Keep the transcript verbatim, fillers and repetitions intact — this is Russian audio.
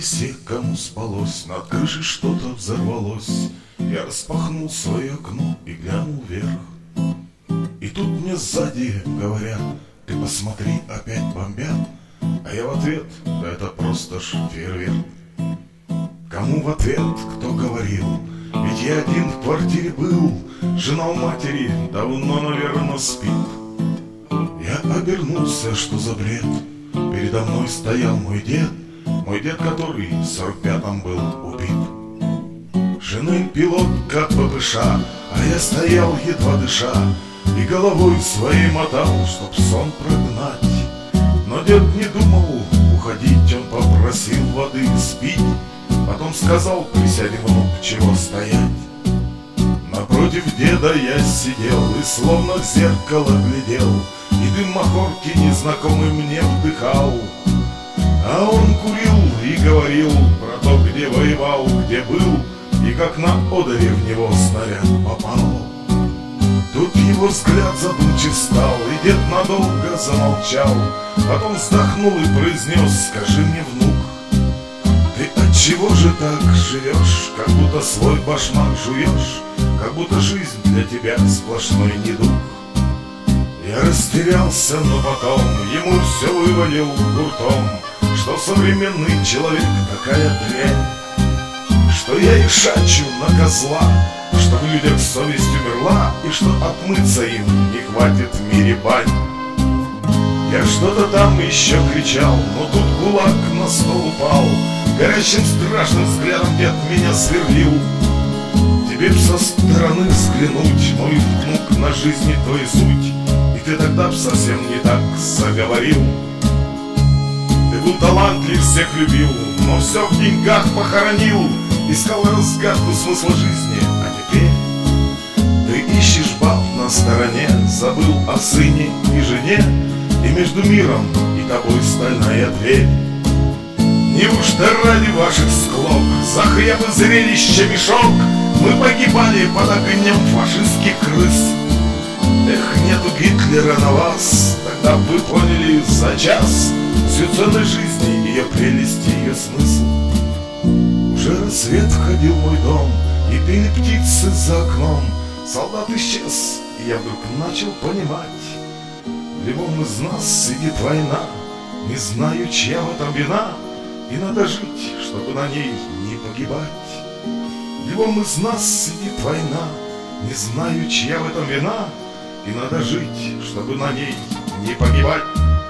все, кому спалось, над крышей что-то взорвалось. Я распахнул свое окно и глянул вверх. И тут мне сзади говорят: ты посмотри, опять бомбят. А я в ответ: да это просто ж фейерверк. Кому в ответ кто говорил? Ведь я один в квартире был. Жена у матери давно, наверное, спит. Я обернулся, что за бред? Передо мной стоял мой дед, мой дед, который в сорок пятом был убит. Жены пилотка ППШ, а я стоял, едва дыша, и головой своей мотал, чтоб сон прогнать. Но дед не думал уходить, он попросил воды спить. Потом сказал: присядь, внук, чего стоять. Напротив деда я сидел и словно в зеркало глядел, и дым махорки незнакомый мне вдыхал. А он курил и говорил про то, где воевал, где был, и как на одове в него снаряд попал. Тут его взгляд задумчив стал, и дед надолго замолчал. Потом вздохнул и произнес: скажи мне, внук, ты отчего же так живешь, как будто свой башмак жуешь, как будто жизнь для тебя сплошной недуг? Я растерялся, но потом ему все вывалил гуртом, что современный человек такая дрянь, что я и шачу на козла, что в людях совесть умерла, и что отмыться им не хватит в мире бань. Я что-то там еще кричал, но тут кулак на стол упал. Горячим страшным взглядом дед меня сверлил. Тебе б со стороны взглянуть, мой внук, на жизни твою суть, и ты тогда б совсем не так заговорил. Ты был талантлив, всех любил, но все в деньгах похоронил. Искал разгадку смысла жизни, а теперь ты ищешь баб на стороне, забыл о сыне и жене, и между миром и тобой стальная дверь. Неужто ради ваших склок за хлеб и зрелище мешок мы погибали под огнем фашистских крыс? Эх, нету Гитлера на вас, тогда вы поняли за час всю ценность жизни, ее прелесть, ее смысл. Уже рассвет входил в мой дом, и пели птицы за окном. Солдат исчез, и я вдруг начал понимать: в любом из нас сидит война, не знаю, чья в этом вина, и надо жить, чтобы на ней не погибать. В любом из нас сидит война, не знаю, чья в этом вина, и надо жить, чтобы на ней не погибать.